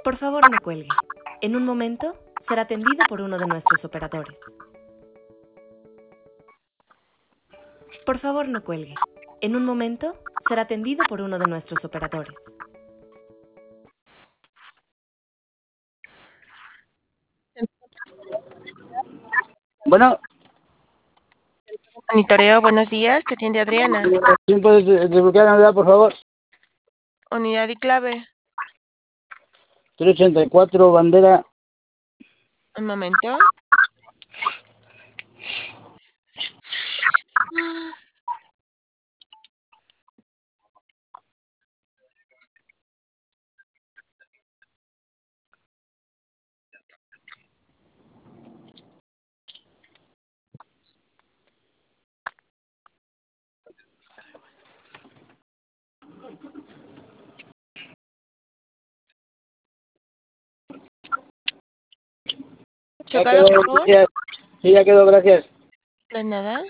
Por favor, no cuelgue. En un momento será atendido por uno de nuestros operadores. Por favor, no cuelgue. En un momento será atendido por uno de nuestros operadores. Bueno, Monitoreo, buenos días, te atiende Adriana. ¿quién puede desbloquear la unidad, por favor? Unidad y clave. 384, bandera. Un momento. Ya Chócalo, quedó, por favor. gracias. Sí, ya quedó, gracias. De nada.